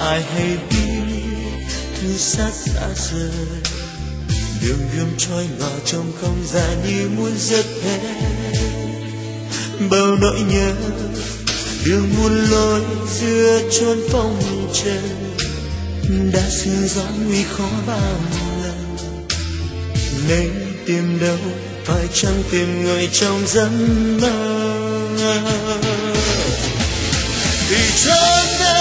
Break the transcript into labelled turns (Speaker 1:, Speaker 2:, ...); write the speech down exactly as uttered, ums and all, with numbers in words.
Speaker 1: ai hay biết thư sát đã rời, đường gươm trôi ngỏ trong không gian như muốn giật hết bao nỗi nhớ, đường muôn lối giữa chốn phong trần đã sương gió nguy khó bao lần. Nên tìm đâu phải chăng tìm người trong giấc mơ, thì chốn